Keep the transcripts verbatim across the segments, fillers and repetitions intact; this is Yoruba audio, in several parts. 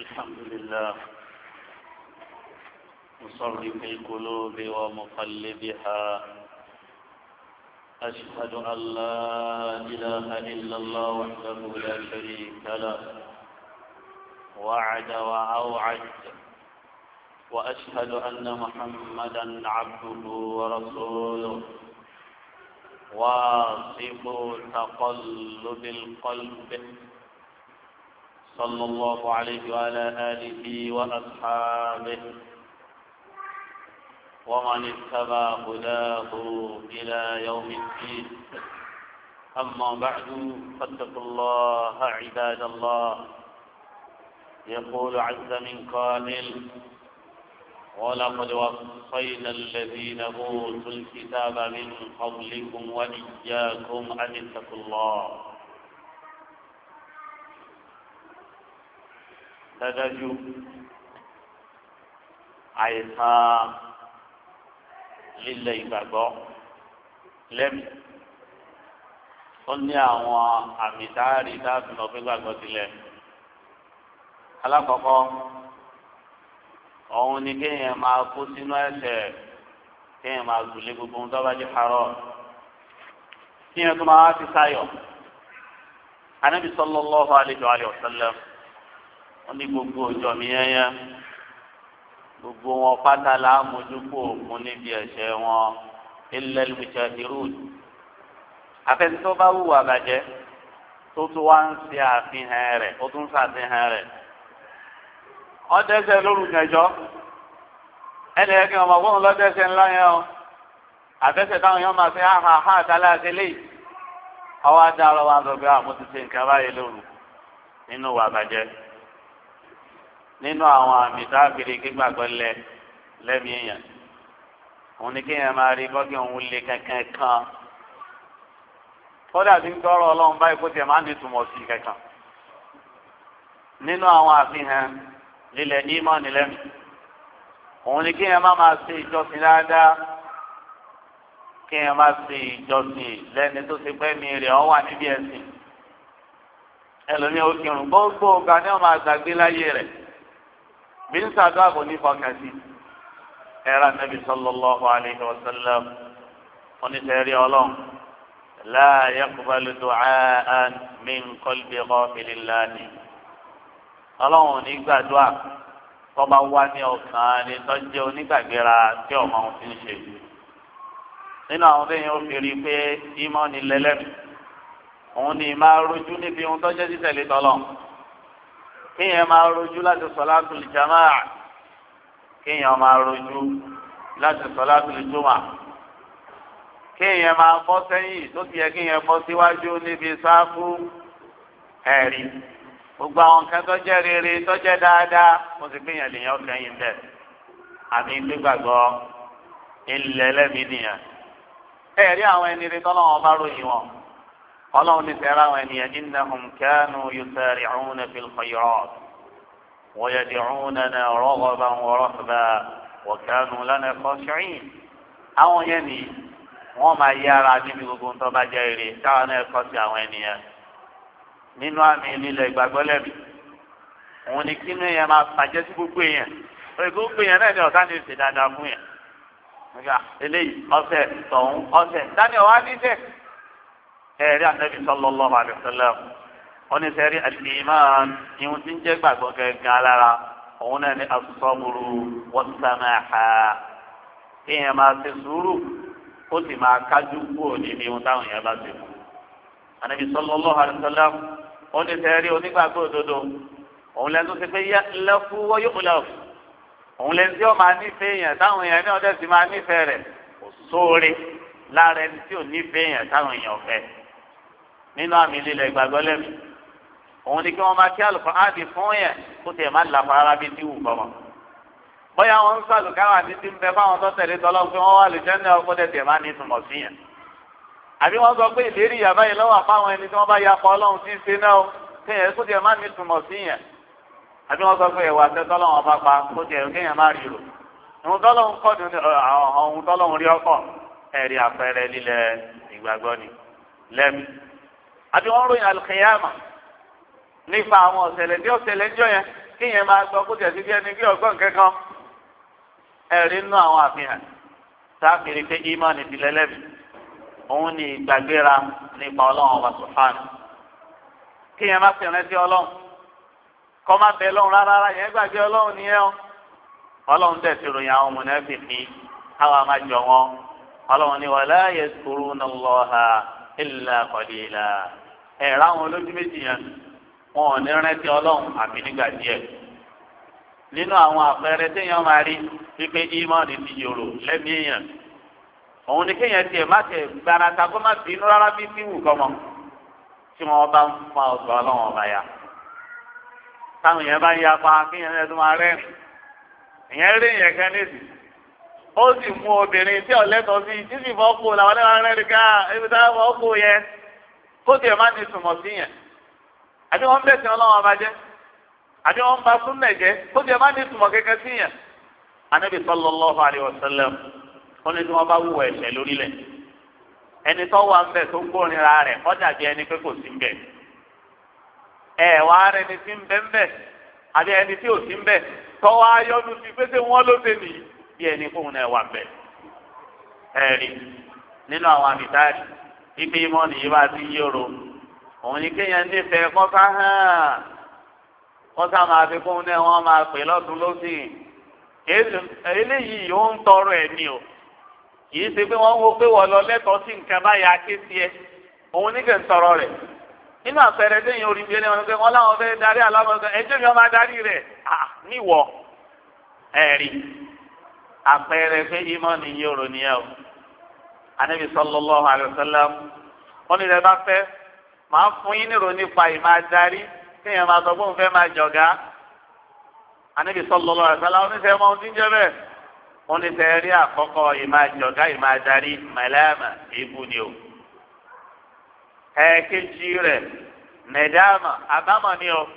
الحمد لله مصرف القلوب ومقلبها. أشهد أن لا إله إلا الله وحده لا شريك له وعد وأوعد، وأشهد أن محمدا عبده ورسوله واصف تقلب القلب صلى الله عليه وعلى آله وأصحابه ومن اتبع هداه إلى يوم الدين. أما بعد فاتقوا الله عباد الله. يقول عز من قائل: ولقد وصينا الذين أوتوا الكتاب من قبلكم وإياكم أن اتقوا الله. dájú àìsàn lílẹ̀ ìgbàgbọ́ lẹ́mìí ó ní àwọn àmì táàrí dáàbò náà fún gbàgbọ́ sílẹ̀. alákọ̀ọ́kọ́ òun ni kéèyàn máa kó sínú ẹ̀ṣẹ̀, kéèyàn máa gbùlé gbogbo ohun tó bá jẹ́ parọ́, kéèyàn tó máa fi sáyọ̀. Ànábì sallallahu alaihi wa sallam wọ́n ní gbogbo ọjọ́ mi yẹ́yẹ́ gbogbo wọn pátá la mójúkó òkun níbi ẹ̀ṣẹ̀ wọn illal mujahirun. àfẹsí tó bá wù àbàjẹ́ tó tún wá ń ṣe àfihàn rẹ̀ ó tún ṣàfihàn rẹ̀ ọdẹsẹ lórúkọ ẹjọ́ ẹnì ẹgbẹ́ ọmọ ọgbọ́n lọ́dẹsẹ ńlá yẹn o àfẹsẹ̀ táwọn yẹn máa fi hàn hàn hàn tálẹ́ àtẹlẹ́ yìí ọwọ́ adá ọlọ́wọ́ àgbẹ̀gbẹ́ àmọ́ ti ṣe nǹkan báyìí lóru nínú wà bàjẹ́. nínú àwọn àmì táàbìrì gbígbàgbọ́ lẹ lẹ́mìí èèyàn òun ni kéèyàn máa rí bọ́kì òun lé kankan kan kódà tí ń gbọ́rọ̀ ọlọ́run báyìí kó tiẹ̀ máa ń nítumọ̀ sí kankan. nínú àwọn àfihàn lílẹ̀ ní ìmọ̀ nílẹ̀mí òun ni kéèyàn má máa ṣe ìjọsìn dáadáa, kéèyàn má ṣe ìjọsìn lẹ́ni tó ṣe pẹ́ mi rẹ̀ ọ́ wà níbi ẹ̀sìn. ẹlòmíì ó kírun gbogbo ọ̀gá ni wọ́n máa gbàgbé láyé rẹ̀ bí ń sàdúrà kò ní fọkàn sí. ẹ̀rọ Ànábì sallallahu alaihi wa sallam oníṣẹ́rí ọlọ́run la yaqbalu du'aan min qalbi ghafilillahi. ọlọ́run ní gbàdúrà tọ́ba wá ní ọkàn ni tọ́jú onígbàgbéra tí ọmọ òun ti ń ṣe. nínú àwọn tó yẹn ó fi rí i pé ìmọ̀ ni lẹ́lẹ́mì òun ni máa rojú níbi ohun tọ́jú títẹ̀lé tọ́lọ̀. kéèyàn máa rojú láti sọ̀látul jamaa, kéèyàn máa rojú láti sọ̀látul jumu'ah, kéèyàn máa bọ́ sẹ́yìn tó ti yẹ kéèyàn bọ́ síwájú níbi sáfù ẹ̀rí. gbogbo àwọn nǹkan tó jẹ́ rere tó jẹ́ dáadáa mo sì gbìyàn lèèyàn kẹ́yìn bẹ́ẹ̀ àmì gbígbàgbọ́ ilẹ̀ ẹlẹ́mìí nìyẹn. ẹ rí àwọn ẹni rí tọ́lọ́wọ́n bá ròyìn wọn ọlọ́run ní sẹ́ra àwọn ènìyàn innahum kanu yusari'una fil khayrat wa yad'unana raghaban wa rahban wa kanu lana khashi'in. àwọn yẹn ni wọ́n máa yára níbi gbogbo tó bá jẹ́ rere táwọn náà kọ́ sí àwọn ènìyàn. nínú àmì ìlílẹ̀ ìgbàgbọ́ lẹ́bi òun ni kínú yẹn máa bàjẹ́ sí gbogbo èèyàn oye gbogbo èèyàn náà ni ọ̀tá ní ìṣe dáadáa fún yẹn. nígbà eléyìí ọ̀sẹ̀ tọ̀hún ọ̀sẹ̀ dání ọ̀wá níṣẹ́. ẹ̀rí Ànábì sallallahu alaihi wasallam oníṣẹ́rí al-iman ìhun tí ń jẹ́ gbàgbọ́ gẹ́gẹ́ alára òun náà ni as-sabru was-samaha. kéèyàn máa ṣe sùúrù ó sì máa kájú kúrò níbi ohun táwọn èèyàn bá ṣe fún. Ànábì sallallahu alaihi wasallam wọ́n ti tẹ̀rí onígbàgbọ́ òdodo òun lẹ́nu tó ti pé lẹ́kú wọ́n yóò lẹ́kú òun lẹ́nu tí ó máa nífẹ̀ẹ́ yẹn táwọn èèyàn ní ọdẹ sì máa nífẹ̀ẹ́ rẹ̀ kò sóore lára ẹni tí ò nífẹ̀ẹ́ yẹn táwọn èèyàn fẹ́. nínú àmì lílẹ̀ ìgbàgbọ́ lẹ́nu òun ni kí wọ́n máa kí Al-Qur'ani fún yẹn kó tiẹ̀ máa làpá ara bíi tí wù kọ́mọ. bóyá wọn ń sàlùkáwà ní ti ń bẹ fáwọn tó tẹ̀lé tọ́lọ́ pé wọ́n wà lè jẹ́ ní ọkọ̀ tẹ̀ máa ní ìtumọ̀ sí yẹn. àbí wọ́n sọ pé ìlérí ìyàbá yìí lọ́wọ́ àpáwọn ẹni tí wọ́n bá ya pa ọlọ́run tí ń ṣe náà kéèyàn kó tiẹ̀ má ní túmọ̀ sí yẹn. àbí wọ́n sọ pé ẹ̀wà tẹ tọ́lọ́run bá pa kó tiẹ̀ kéèyàn má rí rò. ohun tọ́lọ́run kọ́ ni ohun tọ́lọ́run rí ọkọ̀ ẹ̀rí àpẹẹrẹ lílẹ̀ ìgbàgbọ́ ni lẹ́mí. àbí wọ́n ròyìn al-qiyama nípa àwọn ọ̀sẹ̀lẹ̀ tí ọ̀sẹ̀lẹ̀ ń jọ yẹn kíyẹn máa gbọ́ kó tẹ̀sí bí ẹni bí ọgbọ́n kankan ẹ̀rí nínú àwọn àfihàn sáfìrí pé ìmánì ti lẹ́lẹ́bí òun ni ìgbàgbéra nípa ọlọ́run ọba subhanahu kíyẹn má fi rántí ọlọ́run kọ́ má bẹ lọ́run rárá yẹn gbàgbé ọlọ́run nìyẹn o ọlọ́run tẹ̀sí ròyìn àwọn mùnáfíkí káwa má jọ wọn ọlọ́run ni wala yazkuruna Allaha illa qalila ẹ̀rọ àwọn olójú méjì yẹn wọn ò ní rántí ọlọ́run àfi nígbà díẹ̀ nínú àwọn àpẹẹrẹ téèyàn máa rí wípé ìmọ̀ọ́nì ti yòrò lẹ́mìí èèyàn òun ni kéèyàn tiẹ̀ má tẹ̀ gbarata kó má bínú rárá bí tí wù kọ́mọ tí wọ́n bá ń fa ọ̀gbọ́n ọlọ́run ọba ya táwọn èèyàn bá ń yapa kéèyàn ẹ̀ tó máa rẹ́rìn èèyàn rí èèyàn kan nídìí ó sì mú obìnrin tí ọ̀lẹ́tọ̀ sí títí fọ́ kó làwọn ẹlẹ́wọ̀n rẹ́rìn ká ebi tá fọ́ kó yẹ kó tiẹ̀ má ní sùnmọ̀ sí yẹn àbí wọ́n bẹ̀sẹ̀ ọlọ́run ọba jẹ́ àbí wọ́n ba súnmẹ̀ jẹ́ kó tiẹ̀ má ní sùnmọ̀ kẹ́kẹ́ sí yẹn Ànábì sallallahu alaihi wasallam wọ́n ní tí wọ́n bá wúwo ẹ̀ṣẹ̀ lórílẹ̀ ẹni tó wà ń bẹ̀ tó gbórinra rẹ̀ kọ́ dàbí ẹni pé kò sí ń bẹ̀ ẹ̀ wá rẹ̀ ni tí ń bẹ́ ń bẹ̀ àbí ẹni tí ò sí ń bẹ̀ tọ́wọ́ ayọ́nu ti pé wọ́n ló ṣe nìyí bí ẹni fóun náà wà bẹ̀ ẹ̀rí nínú àwọn àmìtáàrí ibi ìmọ̀ nìyí bá ti yòrò òun ni kéèyàn nífẹ̀ẹ́ kọ́sá hàn kọ́sá máa fi fóun náà wọ́n máa pè lọ́tún lọ́sìn eléyìí yóò ń tọrọ ẹ̀ ní o kìí ṣe pé wọ́n ń wo pé wọ́n lọ lẹ́tọ̀ọ́ sí nǹkan báyà ké sí ẹ òun ní kẹ́ ń tọrọ rẹ̀ nínú àpẹẹrẹ déyìn orí bíi ẹni wọn pé wọ́n láwọn fẹ́ darí alámọ̀ọ́sọ ẹjọ́ mi wọ́n máa darí rẹ̀ níwọ̀ ẹ̀rí àpẹẹrẹ pé ìmọ̀ nìyí òrò nìyẹn o Ànábì sallallahu alaihi wasallam wọ́n ní ìrẹ́ bá fẹ́ máa fún yín nírò nípa ìmáa darí kéèyàn máa sọ fóun fẹ́ máa jọ̀gá Ànábì sallallahu alaihi wasallam oníṣẹ́ ọmọ ohun tí ń jẹ́ bẹ́ẹ̀ wọ́n ní sẹ́ rí àkọ́kọ́ ìmáa jọ̀gá ìmáa darí màláàmà èébú ni o ẹ̀ẹ́kejì rẹ̀ nẹ̀dáàmà àbámọ̀ ni o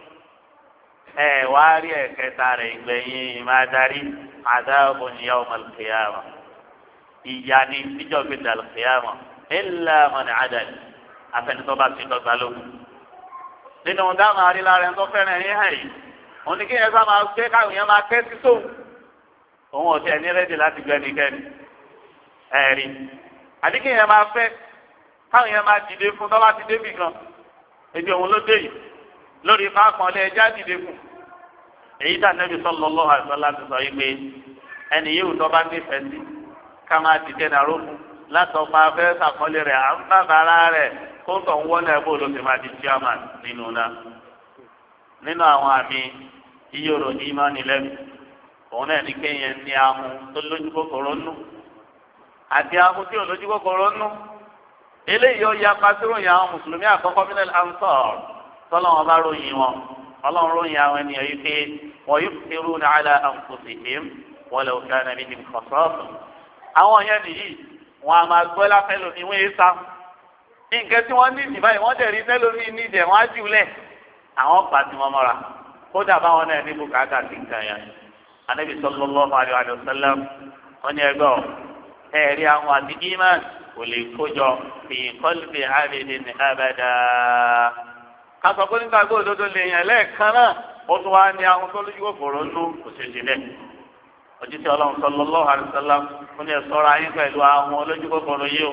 ẹ̀ wá rí ẹ̀kẹta rẹ̀ ìgbẹ̀yìn ìmáa darí àdáàbò ní yawmal qiyamah ìyá ni níjọ́ fi dal qiyamah illa man adal afẹnitọ́ bá ti dọ́gba lókun nínú dáhùn àrílára ẹni tó fẹ́ràn ẹ̀yìn hàn yìí òun ni kí yẹn sá máa gbé káwọn yẹn máa kẹ́ sí sóun òun ò tẹ̀ ní rẹ́dì láti gbẹ́ nìkẹ́ni ẹ̀rí àdíkì yẹn máa fẹ́ káwọn yẹn máa dìde fún tọ́lá ti débì kan ebi òun ló dé yìí lórí fáfọn lé ẹjá dìde fún èyí tá Nábì sallallahu alaihi wasallam ti sọ yìí pé ẹni yìí tó bá nífẹ̀ẹ́ sí ká máa dìde nàró fún látọ̀ máa fẹ́ sàkọ́lé rẹ̀ à ń bàbára rẹ̀ kó ń tọ̀ ń wọ́n náà bó ló ti máa di chairman nínú náà nínú àwọn àmì iyọ̀rọ̀ ní ìmánì lẹ́nu òun náà ní kéèyàn ní ahun tó lójú kòkòrò nù àti ahun tí ò lójú kòkòrò nù eléyìí ó ya pàṣíròyìn àwọn mùsùlùmí àkọ́kọ́ minal ansar tọ́lọ́wọ́n bá ròyìn wọn ọlọ́run ròyìn àwọn ènìyàn yìí pé wa yusiruna ala anfusihim walau kana bihim khasasa àwọn yẹn nìyí wọn a máa gbọ́ láfẹ́ lómi wọ́n yé sá nǹkan tí wọ́n ní ìdìbò yìí wọ́n dẹ̀ rí mẹ́lòmí ní ìdẹ̀ wọ́n á jù lẹ̀ àwọn pa tí wọ́n mọ́ra kódà báwọn náà ní bùkátà sí nǹkan yẹn Ànábì sallallahu alaihi wa sallam wọ́n ní ẹgbẹ́ ọ̀ ẹ̀rí àwọn àti iman kò lè kójọ fi qalbi abidin abada kásọ pé nígbà tó òdodo lè yàn lẹ́ẹ̀kan náà ó tún wá ní àwọn tó lójú kòkòrò nú kò ṣe ṣe bẹ́ẹ̀ òjíṣẹ́ Ọlọ́run sallallahu alaihi wa sallam wọ́n ní ẹ ṣọ́ra yín pẹ̀lú àwọn olójú kòkòrò yìí o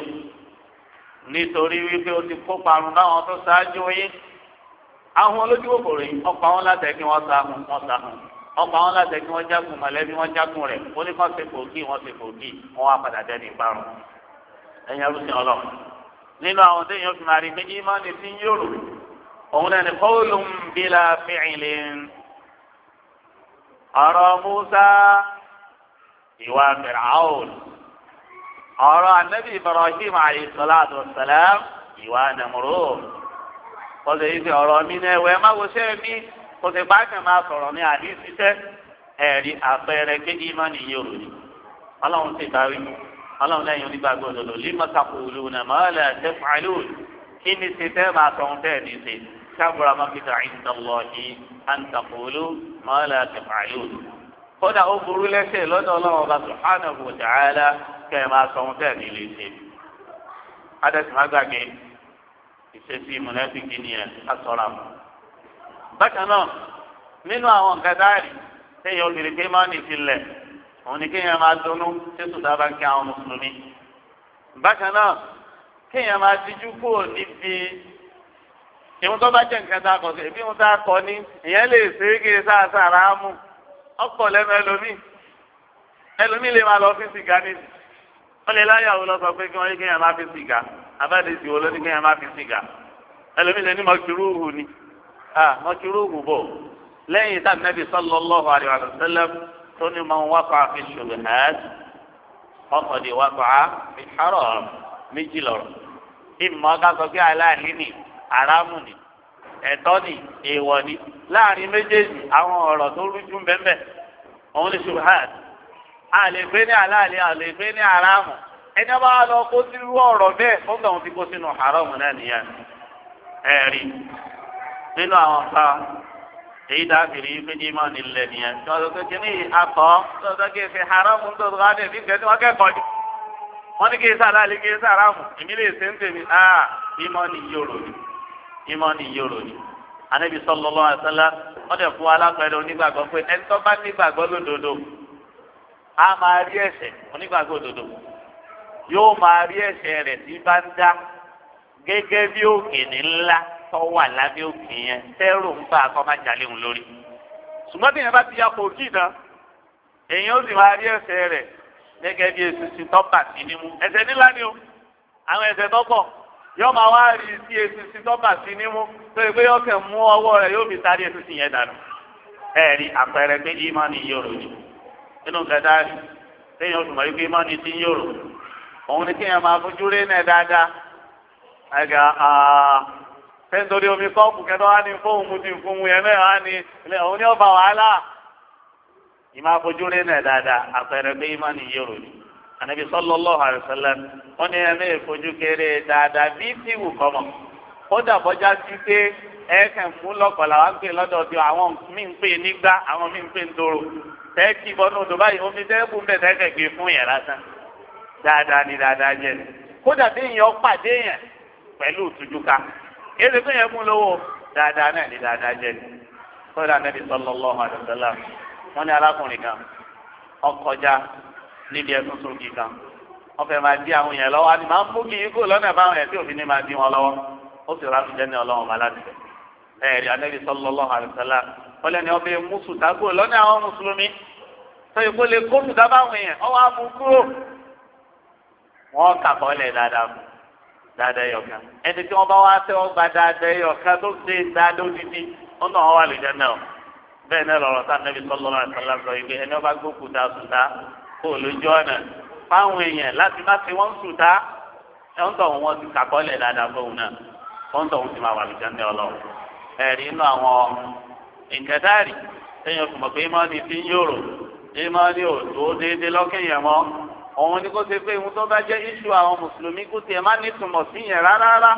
nítorí wípé o ti kó parun báwọn tó ṣáájú yín àwọn olójú kòkòrò yìí ọ̀pọ̀ àwọn láti kí wọ́n sáhùn wọ́n sáhùn ọ̀pọ̀ àwọn láti kí wọ́n jágun mọ̀lẹ́bí wọ́n jágun rẹ̀ ó ní kàn ṣe fòkì wọ́n ṣe fòkì wọ́n wá padà dẹ́ni ìparun ẹ̀yin arúgbó Ọlọ́run nínú àwọn tó yàn fi máa rí pé ìmánì ti ń yòrò òun náà ní qawlun bila fi'lin ọ̀rọ̀ Musa ìwà Fir'aun ọ̀rọ̀ anabi Ibrahim alayhi salatu wa salam ìwà Namrud kọ́sẹ̀ yìí ti ọ̀rọ̀ mi náà ẹ̀wẹ̀ má wo sẹ́ẹ̀ mi kò sì bá kàn máa sọ̀rọ̀ ní àdìsíṣẹ́ ẹ̀rí àpẹẹrẹ kéjì má nìyí òru ni ọlọ́run ti darí ọlọ́run lẹ́yìn onígbàgbọ́ òdodo lima taquluna ma la taf'alun kí ni ṣe tẹ́ máa sọ ohun tẹ́ ní ṣe kabura maqtan 'inda Allahi an taqulu ma la taf'alun kódà ó burú lẹ́sẹ̀ lọ́dọ̀ ọlọ́run ọba subhanahu wa ta'ala kẹ́ ẹ máa sọ ohun tẹ́ ní lè ṣe adẹ́sì má gbàgbé ìṣesí mùnáfíkí ni ẹ̀ asọ̀rọ̀ bákan náà nínú àwọn nǹkan dáàrí téèyàn obìnrin pé máa ń nìfilẹ̀ òun ni kéèyàn máa dunnú tí sùdá bá ń kí àwọn mùsùlùmí. bákan náà kéèyàn máa tijú kúrò níbi ìwọ́n tó bá jẹ́ nǹkan tá a kọ̀ sí ibi ìwọ́n tá a kọ́ ní ìyẹn lè ṣe é kí sáà sáà mú ọkọ̀ lẹ́nu ẹlòmíì ẹlòmíì lè máa lọ fi sìgá ní wọ́n lè láyàwó lọ sọ pé kí wọ́n yé kéèyàn máa fi sìgá abáde sì wò ló ní kéèyàn máa fi sìgá ẹlòmíì lè ní mọ̀kìrúhù ni mọ̀kìrúhù bò lẹ́yìn tá Ànábì sallallahu alaihi wa sallam tó ní man waqa'a fi shubuhat faqad waqa'a fi haram méjì lọ́rọ̀ ìmọ̀ ká sọ pé aláàlí ni haramu ni ẹ̀tọ́ ni èèwọ̀ ni láàrin méjèèjì àwọn ọ̀rọ̀ tó rújú bẹ́ẹ̀ òun ni shubuhat a lè gbé ní aláàlí a lè gbé ní haramu ẹni bá lọ kó sínú ọ̀rọ̀ bẹ́ẹ̀ ó gbà wọn ti kó sínú haramu náà nìyẹn ẹ̀rí nínú àwọn kan èyí dábìrì pé ní ìmọ̀ nílẹ̀ nìyẹn tí wọ́n sọ pé kíní akọ tó sọ kí n fi haramu tó tó ká dé bí nǹkan tí wọ́n kẹ́kọ̀ọ́ ni wọ́n ní kí n sáà láàlí kí n sáà haramu èmi lè ṣe ń tèmi ah ìmọ̀ ni yòrò ni ìmọ̀ ni yòrò ni Ànábì sallallahu alaihi wasallam wọ́n dẹ̀ fún alápẹ̀rẹ̀ onígbàgbọ́ pé ẹni tó bá nígbàgbọ́ lódodo a máa rí ẹ̀ṣẹ̀ onígbàgbọ́ òdodo yóò máa rí ẹ̀ṣẹ̀ rẹ̀ tí bá ń dá gẹ́gẹ́ bí òkèèrè ńlá tó wà lábẹ́ òkè yẹn tẹ́rù ń bá akọ́ máa jalè ń lórí. ṣùgbọ́n tí yẹn bá ti ya kò kí ìdán èèyàn ó sì máa rí ẹ̀ṣẹ̀ rẹ̀ gẹ́gẹ́ bí eṣinṣin tó bà sí nímú ẹ̀ṣẹ̀ nílá ni o àwọn ẹ̀ṣẹ̀ tó pọ̀ yóò máa wá rí sí eṣinṣin tó bà sí nímú tó yẹ pé yóò kẹ́ mú ọwọ́ rẹ̀ yóò fi sáré eṣinṣin yẹn dànù. ẹ̀rí àpẹẹrẹ pé ìmánì yòrò ni nínú kẹta téèyàn oṣù mọ̀ wípé ìmánì ti ń yòrò òun ni kéèyàn máa fojú rí náà dáadáa ẹ̀gà fẹ́ntorí omi kọ́ọ̀pù kẹtọ́ wá ní fóun mu ti fún mu yẹn náà wá ní ilé òun ní ọ̀fà wàhálà ìmọ̀ àfojú rí náà dáadáa àpẹẹrẹ pé ìmánì yòrò ni Ànábì sallallahu alaihi wasallam wọ́n ní ẹ̀mí ìfojú kéré dáadáa bí tí wù kọ́mọ̀ kódà bọ́já sí pé ẹ̀ẹ́kẹ̀ fún lọ́kọ̀ọ́lá wá ń pè lọ́dọ̀ tí àwọn míì ń pè nígbà àwọn míì ń pè ń toro tẹ́ẹ̀kì bọ́nú odò báyìí omi tẹ́ẹ̀kù ń bẹ̀ tẹ́ẹ̀kẹ̀ gbé fún yẹn lásán dáadáa ni dáadáa jẹ́ kódà bí èèyàn pàdé yẹn pẹ̀lú ìtújúká èdè pé yẹn mú lówó dáadáa náà ni dáadáa jẹ́ kódà Ànábì sallallahu alaihi wasallam wọ́n ní arákùnrin kan ọkọjá níbi ẹ̀sùn sókè kan wọ́n fẹ́ máa dí àwọn yẹn lọ́wọ́ àti máa ń mú kí ikú lọ́nà báwọn yẹn tí òfin ní máa dí wọn lọ́wọ́ ó sì ráfi jẹ́ ní ọlọ́run bá láti bẹ̀. ẹ̀rí Ànábì sallallahu alaihi wasallam wọ́n lẹ́ni ọbẹ̀ mú sùtágbò lọ́nà àwọn mùsùlùmí tó yẹ kó lè kó sùtá báwọn yẹn ọwọ́ amú kúrò. wọ́n kà bọ́lẹ̀ dáadáa fún dáadáa yọ̀kan ẹni tí wọ́n bá wá tẹ́ wọ́n gba dáadáa yọ̀kan tó ṣe dáadáa odidi wọ́n náà wọ́n wà lè jẹ́ náà bẹ́ẹ̀ náà lọ́rọ̀ tá Ànábì sallallahu alaihi wasallam sọ ìgbé ẹni ọba gbókùtà sùtá kó lójú ọ̀nà fáwọn èèyàn láti má ti wọ́n sùtá ẹ̀ ń tọ̀ wọ́n ti kà bọ́lẹ̀ dáadáa fóun náà wọ́n tọ̀ wọ́n ti máa wà lè jẹ́ náà ọlọ́run ẹ̀rí inú àwọn ìkẹtàrí téèyàn fi mọ̀ pé ìmọ̀ọ́nì ti ń yòrò ìmọ̀ọ́nì ò tó déédéé lọ́kẹ́yìn mọ́ òun ni kó ṣe pé ìhun tó bá jẹ́ iṣu àwọn mùsùlùmí kó tiẹ̀ má nítumọ̀ sí yẹn rárá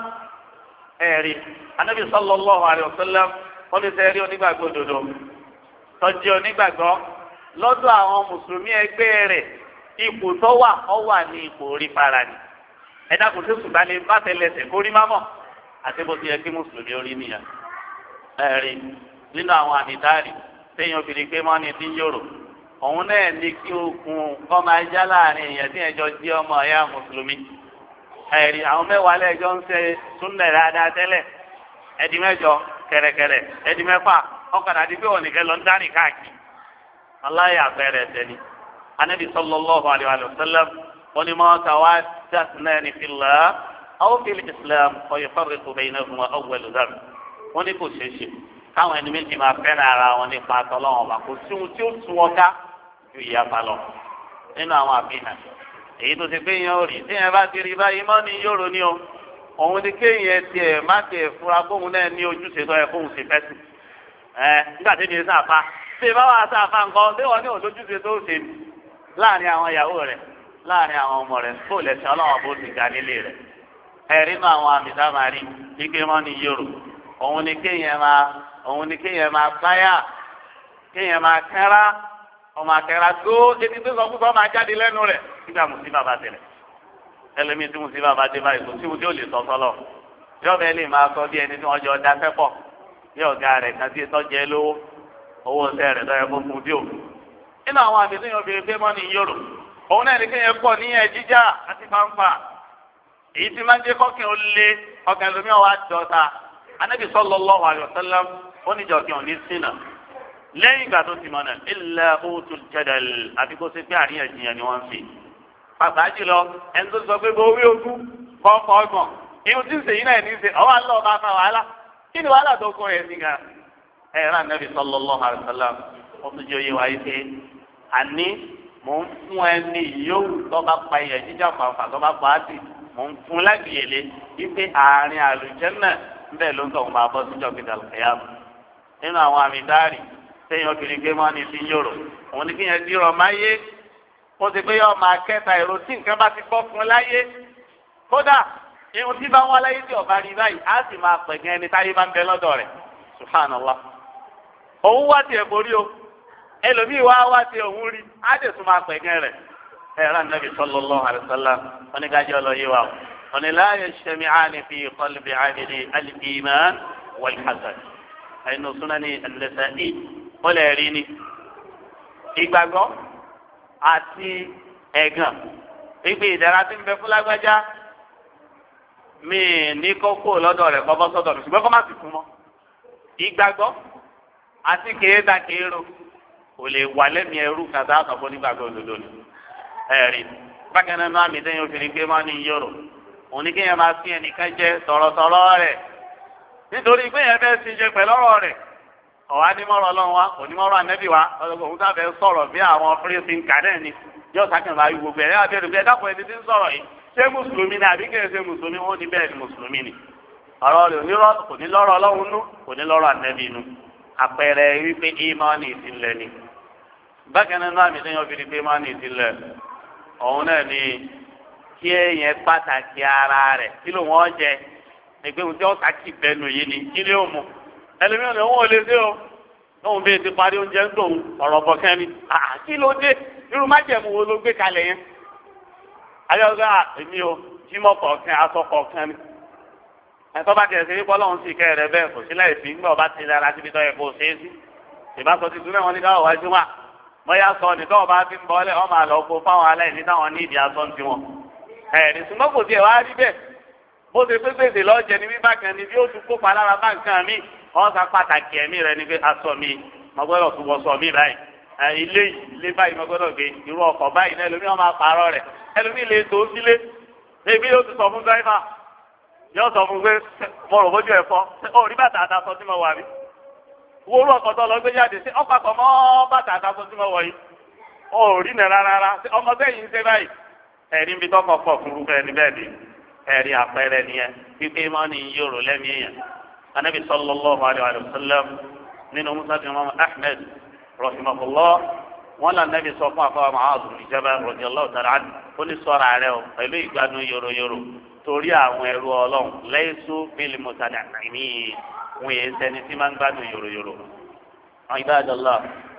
ẹ̀rí Ànábì sallallahu alaihi wasallam wọ́n lè sẹ́rí onígbàgbọ́ òdodo tọ́jú onígbàgbọ́ lọ́dọ̀ àwọn mùsùlùmí ẹgbẹ́ rẹ̀ ipò tó wà ó wà ní ipò orí para ni ẹ̀dá kò sí ṣùgbọ́n ní bá tẹ̀lẹ̀sẹ̀ kórí mámọ̀ àti bó ti yẹ kí mùsùlùmí orí nìyẹn ẹ̀rí nínú àwọn àmìtárì téèyàn fi di pé mọ́ ni ti ń yòrò òun náà ní kí okùn kọ́ máa já láàrin èèyàn tí ẹjọ́ jí ọmọ ẹ̀yà mùsùlùmí ẹ̀rí àwọn mẹ́wàá lẹ́jọ́ ń ṣe súnlẹ̀ dáadáa tẹ́lẹ̀ ẹ̀dí mẹ́jọ kẹ̀rẹ̀kẹ̀rẹ̀ ẹ̀dí mẹ́fà ọkàn àti pé ònìkẹ́ lọ ń dárìn káàkiri aláyà àpẹẹrẹ ẹ̀sẹ̀ Ànábì sallallahu alaihi wa sallam wọn ni mọ́ tawaddathnani fillah aw fil islam fa yufarriqu baynahuma awwalu dhanb wọn ní kò ṣeé ṣe káwọn ẹni méjì máa fẹ́ràn ara wọn nípa àtọ́lọ́wọ́n ọba kò sí ohun tí ó tu wọn ká ju ìyapa lọ nínú àwọn àfihàn èyí tó ti pé yẹn ò rí tí yẹn bá ti rí báyìí mọ́ ní yòrò ní o òun ni kéèyàn tiẹ̀ má tiẹ̀ fura kóhun náà ní ojúṣe tó yẹ kóhun sì fẹ́ sí ẹ nígbà tí mi sáfà ṣé bá wà sáfà nǹkan tí wọn ní òjòjúṣe tó ṣe láàrin àwọn ìyàwó rẹ láàrin àwọn ọmọ rẹ kó lẹsẹ Ọlọ́run bó ti ga nílé rẹ ẹ̀rí nínú àwọn àmì tá a máa rí ike mọ́ ní yòrò òun ni kéèyàn máa òun ni kéèyàn máa báyà kéèyàn máa kẹ́ra ọmọ akẹ́ra tó ebi tó sọ fúnfọ́ máa jáde lẹ́nu rẹ̀ nígbà mùsùlùmí bá tẹ̀lẹ̀ ẹlẹ́mi tí mùsùlùmí bá dé báyìí kò sí ohun tí ó lè sọ sọ́lọ̀ yọ̀bẹ lè máa sọ bí ẹni tí wọ́n jọ da fẹ́pọ̀ bí ọ̀gá rẹ̀ kan tí ètò jẹ́ lówó owó sẹ́rẹ̀ lọ́yẹ̀ fún fún díò. nínú àwọn àmì tó yàn fi gbé mọ́ ní yòrò òun náà ní kéèyàn pọ̀ ní ẹ̀ jíjà àti fanfa èyí tí máa ń jẹ́ kọ́kẹ́ ó lé ọkàn ẹlòmíràn wá jọta anábì sallallahu alaihi wasallam ó níjọ kí òun ní sínà lẹ́yìn ìgbà tó ti mọ̀ náà illa utul jadal àti kó ṣe pé àríyànjiyàn ni wọ́n ń fi. pàtàkì jùlọ ẹni tó sọ pé gbowó ogún kọ́kọ́ ọgbọ̀n ihun tí ń sèyí náà ní í ṣe ọwọ́ àlọ́ máa fa wàhálà kí ni wàhálà tó kọ́ ẹ̀ sí ga ẹ̀rọ anábì sallallahu alaihi wasallam ó tún jẹ́ oyè wáyé pé àní mò ń fún ẹni yóò tó bá pa ìyẹn jíjà pàǹfà tó bá pa á sí mò ń fún lágbèyèlé wípé àárín àlùjànnà bẹ́ẹ̀ ló ń tọ̀ máa bọ́ síjọ́ gbẹdà lọ́yà nínú àwọn àmì dáàrí téèyàn obìnrin gbé mọ́ ní sí yòrò òun ní kí yẹn dírọ̀ máyé ó ti pé yọ máa kẹta èrò tí nǹkan bá ti bọ́ fún láyé kódà irun tí bá ń wá láyé tí ọba rí báyìí á sì máa pẹ̀gẹ́ ẹni táyé máa ń bẹ lọ́dọ̀ rẹ̀ subhanallah òun wá tiẹ̀ borí o ẹlòmíì wá wá tiẹ̀ òun rí á dẹ̀ tún máa pẹ̀gẹ́ rẹ̀ ẹ̀rọ Nabi sallallahu alaihi wasallam oníkájọ́ lọ yé wa o òní la yajtami'ani fi qalbi 'abdi al-iman wal-hasad ẹnu Sunani an-Nasa'i ó lè rí ni ìgbàgbọ́ àti ẹ̀gàn ìgbé ìdára tí ń bẹ fún lágbájá mi ní kókó lọ́dọ̀ rẹ̀ kọ́ bọ́ sọ́dọ̀ mi ṣùgbọ́n kọ́ má sì fún mọ́ ìgbàgbọ́ àti kéèdà kéèrò kò lè wà lẹ́mìí ẹrú kàtà àkàbọ̀ nígbàgbọ́ òdodo ni ẹ̀rí bákan náà máa mi dẹ́yìn obìnrin gbé máa ní yòrò òun ní kéèyàn máa fi ẹnìkan jẹ sọ̀rọ̀sọ̀rọ̀ rẹ̀ nítorí pé yẹn fẹ́ fi jẹ pẹ̀lú ọ̀rọ̀ rẹ̀ ọ̀wá nímọ̀rọ̀ ọlọ́run wa onímọ̀rọ̀ ànẹ́bí wa òun sáfẹ́ sọ̀rọ̀ bí àwọn fúrẹ́sì kàdẹ́ ni yóò sákàn máa gbogbo ẹ̀ yára bẹ̀rù pé ẹ dákun ẹni tí ń sọ̀rọ̀ yìí ṣé mùsùlùmí ni àbí kẹ́hìn ṣe mùsùlùmí wọn ní bẹ́ẹ̀ ni mùsùlùmí ni ọ̀rọ̀ rẹ̀ kò ní lọ́rọ̀ ọlọ́run nú kò ní lọ́rọ̀ ànẹ́bí nú àpẹẹrẹ wípé ìmánì ìsìnlẹ̀ ni bákan náà náà mi ní wọn fi di pé ìmánì ìsìnlẹ̀ òun náà ni kí èèyàn pàtàkì ara rẹ̀ kí ló wọ́n jẹ ẹgbẹ́ òun tí wọ́n kàkì bẹ́nu yìí ni kí ló mú ẹlẹ́mìíràn ni wọ́n ò lè dé o lóun bí ti parí oúnjẹ ń dòun ọ̀rọ̀ bọ̀kẹ́ ni kí ló dé irú májẹ̀mú wo ló gbé kalẹ̀ yẹn ayọ́gá èmi o jímọ̀ kọ̀ọ̀kan aṣọ kọ̀ọ̀kan ni ẹ̀tọ́ bá tiẹ̀ sí wípé ọlọ́run sì kẹ́ rẹ bẹ́ẹ̀ kò sí láì sí ńgbà ọba ti dára síbi tó yẹ kó ṣe é sí ìbáṣọ ti dúró wọn ní káwọ́ wájú wà bóyá sọ nìkan ọba ti ń bọ́ ọ́lẹ̀ ọmọ àlọ́ kó fáwọn aláìní táwọn ní ìdí aṣọ ń tiwọn ẹ̀ẹ́dì ṣùgbọ́n kò tiẹ̀ wá rí bẹ́ẹ̀ bó ṣe pé gbèsè lọ́jẹ̀ ní bíbá kan ni bí ó tún kópa lára bá nǹkan mi wọ́n sá pàtàkì ẹ̀mí rẹ ni pé aṣọ mi mo gbọ́dọ̀ tún wọ sọ mi báyìí ilé yìí ilé báyìí mo gbọ́dọ̀ gbé irú ọkọ̀ báyìí náà ẹlòmíì wọn máa pààrọ̀ rẹ̀ ẹlòmíì lè tó sílé ebi yóò tún sọ fún dráìfà yóò sọ fún pé mo rò bójú ẹ̀ fọ́ ó rí bàtà àtàsọ tí mo wà rí wo orú ọkọ̀ tó lọ gbé jáde sí ọkọ̀ àpọ̀ mọ́ bàtà àtàsọ tí mo wọ̀ yìí ó rí nà rárá ọmọ bẹ́yìn ń ṣe báyìí ẹ̀rí ń bi tọkọ̀ pọ̀ fún rúfẹ́ ẹni bẹ́ẹ̀ ni ẹ̀rí àpẹẹrẹ nìyẹn pípé máa ní yòrò lẹ́mí èèyàn anabi sallallahu alayhi wa sallam nínú musa bin muhammad ahmed rahimahullah wọn là nàbì sọ fún àfọwọ́ mahadu ìjọba radiyallahu ta'ala anhu ó ní sọ̀rọ̀ ààrẹ o pẹ̀lú ìgbádùn yòròyòrò torí àwọn ẹrú ọlọ́run laysu bil mutana'imin wọn yẹn sẹni tí máa ń gbádùn yòròyòrò àwọn ibadallah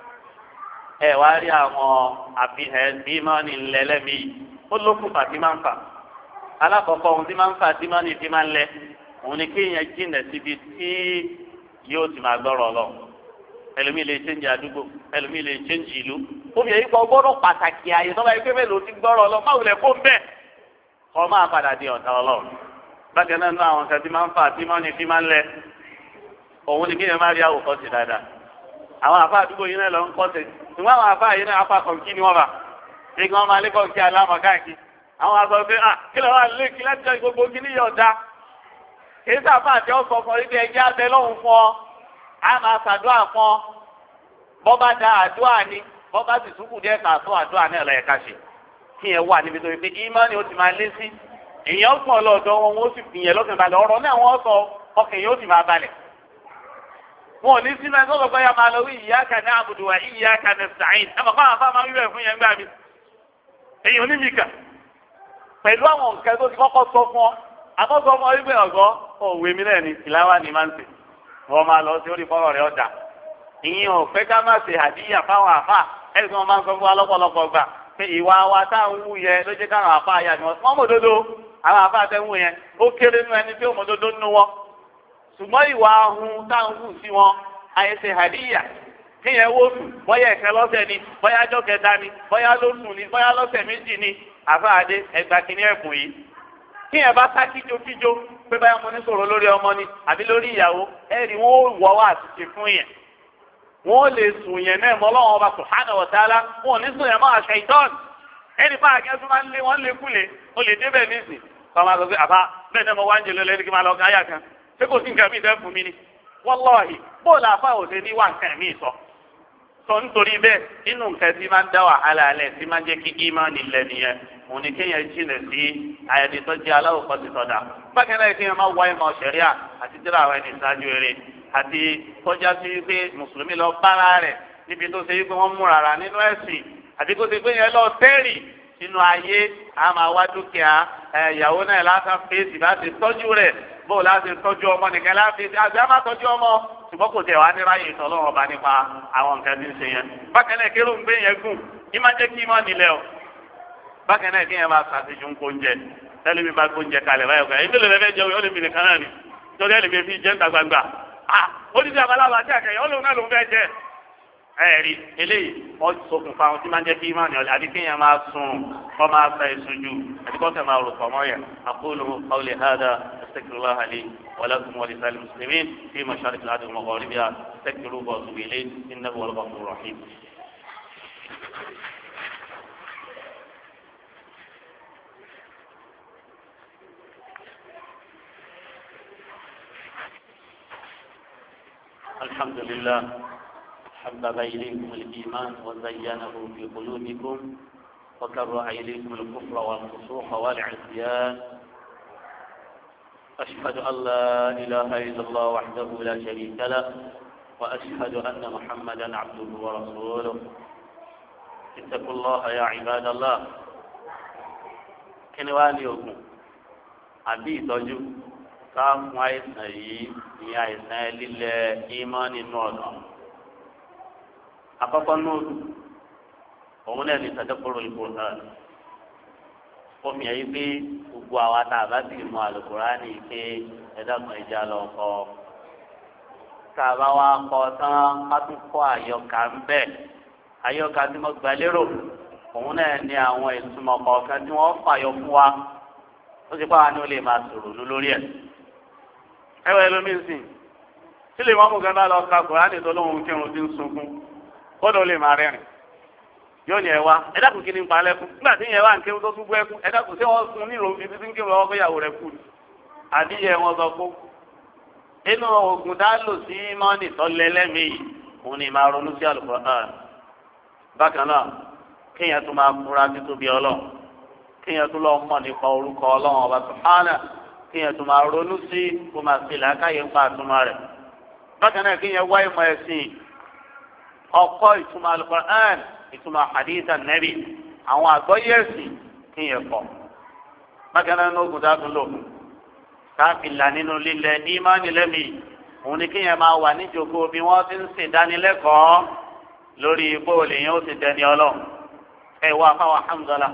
ẹ wá rí àwọn àfihàn bí máa ní lẹ́lẹ́mí ó lókùn fàtí máa ń fà alákọ̀ọ́kọ́ ohun tí máa ń fa tí máa ń ní tí máa ń lẹ òun ni kéèyàn jìnà síbi tí yóò ti máa gbọ́rọ̀ lọ ẹlòmíì lè ṣéǹjì àdúgbò ẹlòmíì lè ṣéǹjì ìlú obìnrin yìí kọ́ gbọ́dọ̀ pàtàkì ààyè tó bá yẹ pé mélòó ti gbọ́rọ̀ lọ máa wulẹ̀ kó ń bẹ̀ kọ́ máa padà di ọ̀tá ọlọ́run bákan náà náà àwọn kan tí máa ń fa tí máa ń ní tí máa ń lẹ òun ni kéèyàn máa rí àwòkọ́ sí dáadáa àwọn àfa àdúgbò yìí náà lọ ń kọ́ sí ṣùgbọ́n àwọn àfa yìí náà afa kọ̀ǹkì ni wọ́n bá ṣé kí wọ́n máa lé kọ̀ǹkì aláàmọ̀ káàkiri àwọn àgbà pé ah kí ló wà lé kí láti jẹ gbogbo kí ní yọ̀ da èyí sábà àti ọ̀sọ̀ fún ibi ẹ̀jẹ̀ abẹ lọ́hùn fún ọ á máa ṣàdúrà fún ọ bọ́bá da àdúrà ni bọ́bá sì túkù díẹ̀ kà tó àdúrà náà lọ́yẹ̀ ká ṣe kí yẹn wà níbi tó yẹ pé ìmánì ó ti máa lé sí èèyàn fún ọlọ́ọ̀dọ́ wọn wọn ó sì fi yẹn lọ́kàn balẹ̀ ọ̀rọ̀ náà wọ́n sọ ọkàn yóò sì máa balẹ̀ wọn ò ní sínú ẹgbẹ́ ọ̀gbọ́n ya máa lọ wí iyyaka na'budu wa iyyaka nasta'in ẹ̀ mọ̀ fáwọn afá máa ń wíwẹ̀ fún yẹn gbà mí èèyàn onímìkà pẹ̀lú àwọn nǹkan tó ti kọ́kọ́ sọ fún ọ àkọ́sọ fún ọ wípé ọ̀gọ́ òwe mi náà ni tìláwà ni máa ń tè wọ́n máa lọ sí orí fọ́rọ̀ rẹ̀ ọ̀dà ìyẹn ò fẹ́ ká má ṣe àdíyà fáwọn àfà ẹ̀rí tí wọ́n máa ń sọ fún wa lọ́pọ̀lọpọ̀ gbà pé ìwà wa táwọn wù yẹ ló jẹ́ káwọn àfà yà ni wọ́n mọ̀ òdodo àwọn àfà àtẹ̀wù yẹn ó kéré nínú ẹni tí ó mọ̀ òdodo nínú wọn ṣùgbọ́n ìwà ahun táwọn wù sí wọn àyè ṣe àdíyà kíyẹn wó sùn bóyá ẹ̀kẹ́ lọ́sẹ̀ ni bóyá ọjọ́ kẹta ni bóyá lóṣù ni bóyá lọ́sẹ̀ méjì ni àfáàdé ẹgbà kìíní ẹ̀kùn yìí kíyẹn bá sá kíjokíjo pé báyà mo ní sọ̀rọ̀ lórí ọmọ ni àbí lórí ìyàwó ẹ̀rí wọn ó wọ́ wá àtúnṣe fún yẹn wọn ó lè sùn yẹn náà mọ́ Ọlọ́run Ọba subhanahu wa ta'ala wọn ò ní sùn yẹn mọ́ àṣẹ ìtọ́n ẹni bá àkẹ́sùn máa ń lé wọn lé kúlé ó lè débẹ̀ nísìn kọ́ máa sọ pé àbá bẹ́ẹ̀ náà mo wá ń jẹ lọ́lẹ́ kí máa lọ káyà kan ṣé kò sí nǹkan mi ìfẹ́ fún mi ni wallahi bóòlù àfa òde ní wà nǹkan mi sọ sọ nítorí bẹ́ẹ̀ inú nǹkan tí máa ń dá wàhálà alẹ́ tí máa ń jẹ́ kí ìmánì lẹ̀ nìyẹn òun ni kéèyàn jìnà sí àyẹ̀dẹ̀ tó jẹ́ aláwọ̀ kan ti sọ̀dà bákan náà kéèyàn máa wá ìmọ̀ ṣẹ̀ríà àti tíra àwọn ẹni ìsáájú eré àti kọjá sí wípé mùsùlùmí lọ bára rẹ̀ níbi tó ṣe wípé wọ́n múra rà nínú ẹ̀sìn àti kó ti pé yẹn lọ tẹ́rì sínú ayé a máa wá dúkìá ìyàwó náà lásán fèsì láti tọ́jú rẹ̀ bó láti tọ́jú ọmọ nìkan láti àti a máa tọ́jú ọmọ ṣùgbọ́n kò tẹ̀ wá ní ráyè ìtọ́lọ́wọ́ ọba nípa àwọn nǹkan tí ń ṣe yẹn bákan náà kérò ń gbé yẹn gùn kí má jẹ́ kí má nílẹ̀ o bákan náà kí yẹn máa ṣàtìjú ń kó oúnjẹ tẹ́lẹ̀ mi bá gbóúnjẹ kalẹ̀ báyọ̀ kan èmi lè fẹ́ jẹun yóò lè mi nìkan náà ni torí ẹ̀ lè fi fi jẹ́ ń ta gbangba ah oníṣẹ́ abaláwa àti àkẹyẹ ó lóun náà lòun fẹ́ jẹ ẹ̀rí eléyìí wọ́n ṣokùnfà àwọn tí máa ń jẹ́ kí ìmáàní ọ̀lẹ́ àbí kéèyàn máa sùn kọ́ máa fẹ́ ìṣojú àti kọ́ kẹ́ máa rò pọ̀ mọ́ yẹn aqulu qawli hadha astaghfirullah li wa lakum wa lisa'il muslimin fi masharik al-ardi wa magharibiha astaghfiruhu wa atubu ilayhi innahu huwal ghafurur rahim. alhamdulillah حبب إليكم الإيمان وزينه في قلوبكم وكره إليكم الكفر والفسوق والعصيان أشهد أن لا إله إلا الله وحده لا شريك له وأشهد أن محمدا عبده ورسوله اتقوا الله يا عباد الله كن واليكم أبي تجو كم عيسى يا عيسى لله إيمان النور àkọ́kọ́ nóòdù òun náà ní tadabburu al-Qur'an omi ẹ̀yí pé gbogbo àwa tá a bá sì mú Al-Qur'ani pé ẹ̀dàkùn ìjà lọ kọ́ tá a bá wá kọ́ tán ká tún kọ́ àyọkà ń bẹ̀ àyọkà tí mo gbà lérò òun náà ní àwọn ìtumọ̀ kọ̀ọ̀kan tí wọ́n fàyọ fún wa ó sì pàwọn ní ó lè máa sọ̀rọ̀ lórí ẹ̀ ẹ̀wẹ̀ lómi sìn tí lè mọ́mú gan bá lọ ka Qur'ani tó lóhun kírun tí ń sunkún kódò lè máa rẹ́rìn yóò ní ẹ wá ẹ dákun kí ni ń pa lẹ́kún nígbà tí yẹn wá ń kéwú tó tún gbọ́ ẹkún ẹ dákun tí wọ́n sun nílò ibi tí ń kéwú lọ́wọ́ pé ìyàwó rẹ̀ kú ni àdíyẹ wọn sọ pé inú oògùn dá lò sí mọ́nì tó lé lẹ́mìí òun ni máa ronú sí Al-Qur'an bákan náà kéèyàn tún máa fura títóbi Ọlọ́run kéèyàn tún lọ mọ̀ nípa orúkọ Ọlọ́run ọba Subhanahu kéèyàn tún máa ronú sí kó máa fi làákàyè ń pa àtúmọ̀ rẹ̀ bákan náà kéèyàn wá ìmọ̀ ẹ̀sìn ọkọ ìtumọ̀ Al-Qur'an ìtumọ̀ hadith An-Nabi àwọn àgbọ́yẹ̀sì kéèyàn kọ́ bákan náà ní ogun dáàtún lòkun káfíńlá nínú lílẹ̀ ní ìmánilẹ́mì òun ni kéèyàn máa wà níjókòó bí wọ́n ti ń ṣèdánilẹ́kọ̀ọ́ lórí bóòlù yẹn ó ti dẹni Ọlọ́run ẹ wá fáwọn Hanzala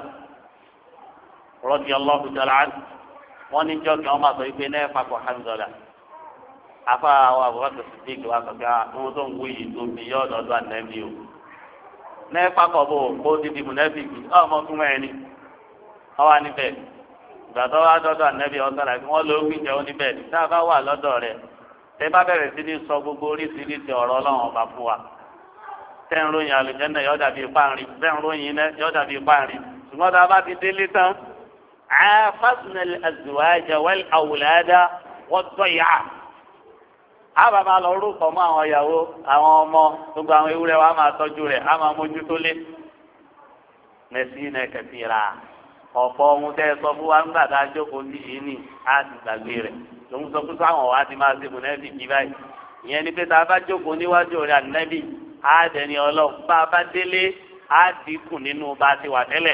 radiyallahu ta'ala anhu wọ́n ní jọ́kì wọ́n máa sọ wípé náà fapọ̀ Hanzala afa àwọn Abubakar Siddiq wa sọ pé àwọn tó ń wú yìí tó fi yọ ọ̀dọ̀ọ̀dọ̀ Ànábì o náà fapọ̀ bò kó dídì mùnẹ́fìkì ọmọ tún mọ́ ẹni ọwọ́ níbẹ̀ ìgbà tó wá dọ́dọ̀ Ànábì ọ̀sán àti wọ́n ló wí jẹun níbẹ̀ tá a bá wà lọ́dọ̀ rẹ̀ tẹ bá bẹ̀rẹ̀ sí ní sọ gbogbo oríṣiríṣi ọ̀rọ̀ Ọlọ́run ọba fún wa tẹ́ ń ròyìn àlùjànnà yọ dàbí páàrin tẹ́ ń ròyìn iná yọ dàbí páàrin ṣùgbọ́n tá a bá ti délé tán àfàsùnà az-zuwaja wal awlada wad-day'a a bá máa lọ rúkọ mọ́ àwọn ìyàwó àwọn ọmọ gbogbo àwọn ewúrẹ́ wa máa tọ́jú rẹ̀ a máa mójú tó lé mẹ́sì náà kẹfì rà ọ̀pọ̀ ohun tẹ́ ẹ sọ fún wa nígbà tá a jókòó sí yìí nì á ti gbàgbé rẹ̀ lòun sọ fún sáwọn wa ti máa ṣe mùnẹ́bì kí báyìí ìyẹn ni pé tá a bá jókòó níwájú rẹ̀ ànẹ́bì á dẹni ọlọ́run bá a bá délé á dínkù nínú bá a ti wà tẹ́lẹ̀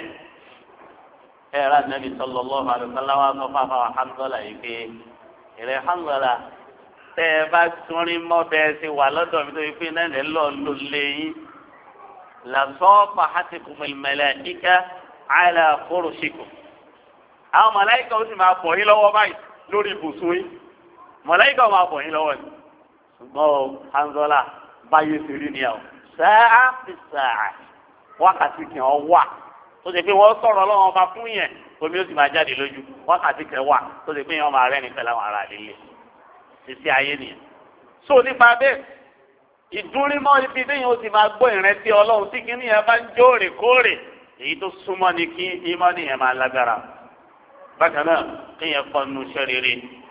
ẹ rà ànẹ́bì sallallahu alaihi wasallam wa sọ fún àfàwà Hanzala yìí pé ìrẹ̀ Hanzala tẹ́ ẹ bá túnrín mọ́ bẹ́ẹ̀ ṣe wà lọ́dọ̀ mi tó yẹ pé náà lọ lò léyìn làṣọ́ọ̀pá hàtìkùn màláíkà àlà furushikum. àwọn màláíkà ó sì máa bọ̀ yín lọ́wọ́ báyìí lórí ibùsùn yín màláíkà ó máa bọ̀ yín lọ́wọ́ yìí. ṣùgbọ́n o Hanzala báyé ṣe rí ni àwọn sáà fi sáà wákàtí kì í wà tó ṣe pé wọ́n sọ̀rọ̀ ọlọ́run ọba fún yẹn omi ó sì máa jáde lójú wákàtí kì í wà tó ṣe pé yẹn máa rẹ́ni pẹ̀lú àwọn ará líle ṣiṣẹ́ ayé nìyẹn. so nípa bẹ́ẹ̀ ìdúrímọ́ ibi téèyàn ó sì máa gbọ́ ìrántí ọlọ́run tí kìíní yẹn bá ń jó òrèkóòrè èyí tó súnmọ́ ni kí ìmọ̀ nìyẹn máa lágbára. bákan náà kéèyàn kọ́ nu iṣẹ́ rere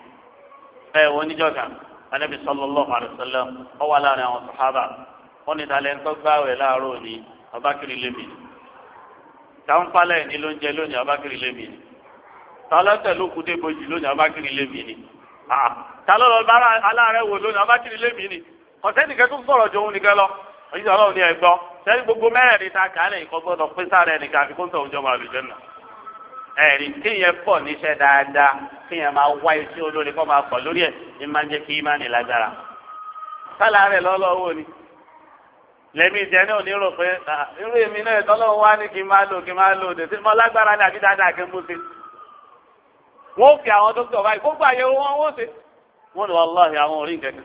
ẹ wo níjọ́ kan Ànábì sallallahu alaihi wasallam ọ wà láàrin àwọn sàhábà wọn ní talẹ́ńtọ́ gbáwẹ̀ láàárọ̀ ní Abákiri lémi táwọn falẹ̀ ní ló ń jẹ lónìí Abákiri lémi ni tọ́lọ́tẹ̀ ló kú dé bojì lónìí Abákiri lémi ni talọ́lọ́ bára aláàrẹ̀ wò lónìí Abákiri lémi ni ọ̀sẹ̀ nìkẹ́ tó sọ̀rọ̀ jòun nìkẹ́ lọ òyìnbó ọlọ́run ní ẹgbọ́ sẹ́ni gbogbo mẹ́rẹ̀ẹ̀rin ta kàálẹ̀ ìkọ́ gbọ́dọ̀ pé sáré ẹnìkan àfi kó ń tọ̀hún jọmọ àlùjànnà. ẹ̀rí kéèyàn pọ̀ níṣẹ́ dáadáa kéèyàn máa wá iṣẹ́ olórí kọ́ máa pọ̀ lórí ẹ̀ ní máa ń jẹ́ kí ìmánì lágbára. sálà rẹ̀ lọ́lọ́wọ́ ni lẹ́mí ìjẹ́ náà ní rò pé irú èmi náà tọ́lọ́wọ́ wá ní kí n máa lò kí n máa lò dèsí mọ́ lágbára ní àbí dáadáa kí n mú sí. wọ́n fi àwọn dókítà báyìí gbogbo àyẹ̀wò wọn wọ́n ṣe wọ́n ní wàláhì àwọn orí nǹkan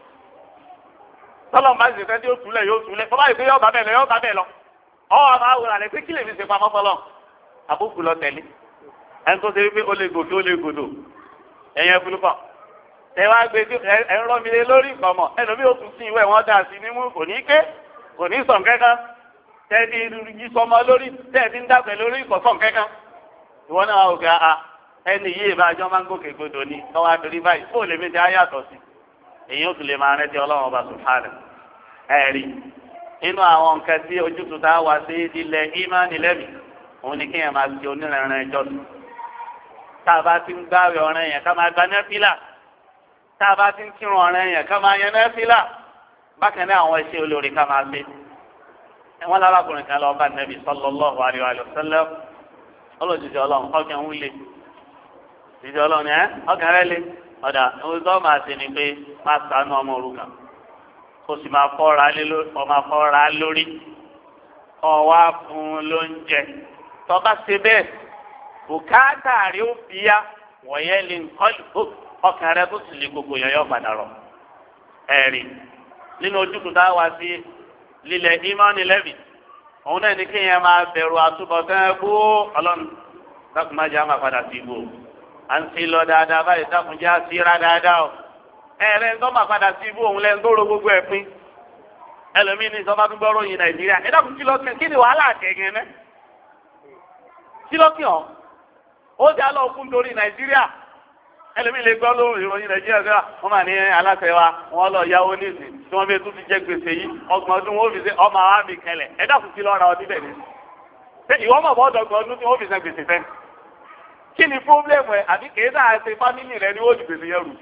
tọ́lọ̀ máa ń ṣe fẹ́ tí yóò túlẹ̀ yóò túlẹ̀ fọlá ìpín yóò bá bẹ̀ lọ yóò bá bẹ̀ lọ ọwọ́ máa wúra rẹ̀ pé kí lè fi ṣe pamọ́ fọlọ́ àbúkù lọ tẹ̀lé ẹni tó ṣe wípé ó lè gòkè ó lè gòdò ẹ̀yẹn fúlùkọ̀ ẹ wá gbé ẹ ń rọ́ mi lé lórí ìkọ̀mọ̀ ẹlòmíì ó tún sí ìwé wọn dà sí nímú kò ní ké kò ní sọ̀n kẹ́kán tẹ́ẹ̀dì yí sọmọ lórí tẹ́ẹ̀dì ń dàgbẹ̀ lórí ìkọ̀sọ̀n kẹ́kán ìwọ náà ò ga ẹni yìí ìbájọ́ máa ń gòkè gbòdò ni tọ́wọ́ àdórí báyìí fóò lè méjì ayàtọ̀ sí èyí ó tún lè máa rántí ọlọ́run ọba subhanahu ẹ̀rí inú àwọn nǹkan tí ojútùú tá a wá sí ilẹ̀ ìmánì lẹ́mìí òun ni kéèyàn máa di onírànràn ẹjọ́ sí tá a bá ti ń gbáwé ọ̀rẹ́ yẹn ká máa gba nẹ́fílà tá a bá ti ń kírun ọ̀rẹ́ yẹn ká máa yan nẹ́fílà bákan náà àwọn iṣẹ́ olórí ká máa gbé wọn lábàkùnrin kan lọ bá nẹ́bí sallallahu alaihi wa sallam ọlọ́jọ́jọ́ ọlọ́run ọkàn ń lé ìjọ ọlọ́run ẹ ọkàn rẹ lé ọ̀dà ohun tó máa ṣe ni pé máa ṣàánú ọmọ òrukàn kó sì máa fọ́ra lórí ọwá fún un lóúnjẹ tó bá ṣe bẹ́ẹ̀ bùkátà rí ó fi yá wọ̀nyẹn lè kọ́ ọkàn rẹ tó sì lè gbogbo yẹn yọ padà rọ ẹ̀rí nínú ojútùú tá a wá sí lílẹ̀ ìmánì lẹ́bì òun náà ní kéèyàn máa bẹ̀rù àtúbọ̀tán bó ọlọ́run dákun má jẹ́ àmà padà sí ibò à ń ti lọ dáadáa báyìí dákun jẹ́ àṣírà dáadáa o ẹ̀rẹ́ ń tọ́ máa padà sí ibò òun lẹ́nu tó ro gbogbo ẹ̀ pín ẹlòmíì ní sọ́ba tó gbọ́rọ̀ yìí nàìjíríà ẹ dákun kí lọ́kàn kí ni wàhálà àtẹ̀gẹ̀ náà kí lọ́kàn ọ́ ó dá lọ fún torí nàìjíríà ẹlòmíì lè gbọ́ lóhùn ìròyìn nàìjíríà gbà wọ́n máa ní aláṣẹ wa wọ́n lọ yáwó nísìn tí wọ́n bẹ tún ti jẹ gbèsè yìí ọgbọ̀n ọdún wọn ò fi ṣe ọmọ àwọn àmì kẹlẹ̀ ẹ dákun kí lọ́ọ́ ra ọdún bẹ́ẹ̀ ni ṣé ìwọ mọ̀ bọ́ ọdọgbọ̀n ọdún tí wọ́n fi ṣe gbèsè fẹ́ kí ni fúrúblẹ̀mù ẹ̀ àbí kèé náà ṣe fámìlì rẹ ni wọ́n ti gbèsè yẹn rù